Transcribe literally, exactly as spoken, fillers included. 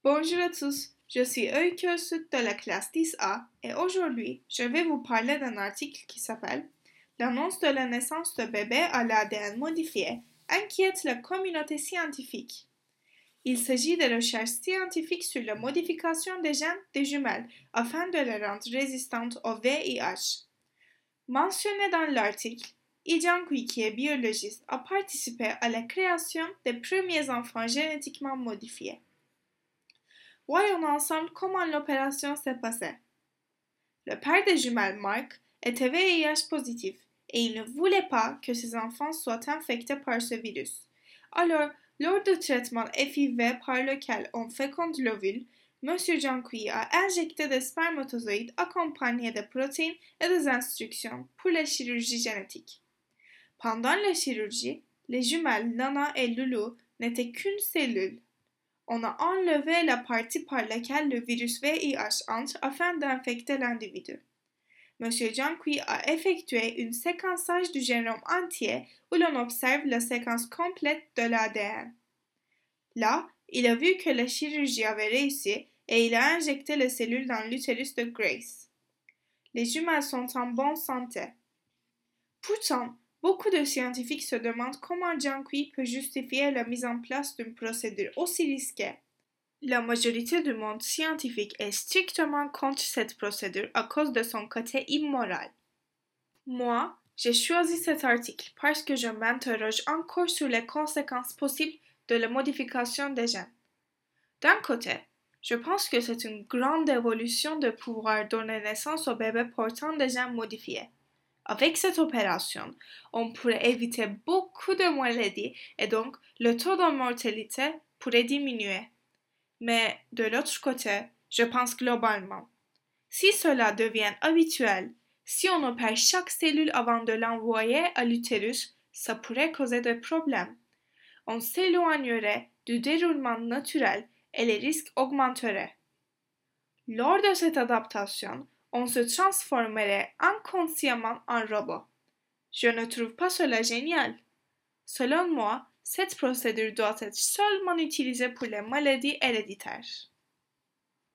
Bonjour à tous, je suis Öykü Süt de la classe dix A et aujourd'hui je vais vous parler d'un article qui s'appelle L'annonce de la naissance de bébés à l'A D N modifié inquiète la communauté scientifique. Il s'agit de recherches scientifiques sur la modification des gènes des jumelles afin de les rendre résistantes au V I H. Mentionné dans l'article, Yi Jiankui, qui est biologiste, a participé à la création des premiers enfants génétiquement modifiés. Voyons ensemble comment l'opération s'est passée. Le père des jumelles, Mark, était V I H positif et il ne voulait pas que ses enfants soient infectés par ce virus. Alors, lors du traitement F I V par lequel on féconde l'ovule, M. Jiankui a injecté des spermatozoïdes accompagnés de protéines et des instructions pour la chirurgie génétique. Pendant la chirurgie, les jumelles Nana et Lulu n'étaient qu'une cellule. On a enlevé la partie par laquelle le virus V I H entre afin d'infecter l'individu. M. Jiankui a effectué un séquençage du génome entier où l'on observe la séquence complète de l'A D N. Là, il a vu que la chirurgie avait réussi et il a injecté les cellules dans l'utérus de Grace. Les jumelles sont en bonne santé. Pourtant, beaucoup de scientifiques se demandent comment Jiankui peut justifier la mise en place d'une procédure aussi risquée. La majorité du monde scientifique est strictement contre cette procédure à cause de son côté immoral. Moi, j'ai choisi cet article parce que je m'interroge encore sur les conséquences possibles de la modification des gènes. D'un côté, je pense que c'est une grande évolution de pouvoir donner naissance aux bébés portant des gènes modifiés. Avec cette opération, on pourrait éviter beaucoup de maladies et donc le taux de mortalité pourrait diminuer. Mais de l'autre côté, je pense globalement. Si cela devient habituel, si on opère chaque cellule avant de l'envoyer à l'utérus, ça pourrait causer des problèmes. On s'éloignerait du déroulement naturel et les risques augmenteraient. Lors de cette adaptation, on se transformerait inconsciemment en robot. Je ne trouve pas cela génial. Selon moi, cette procédure doit être seulement utilisée pour les maladies héréditaires.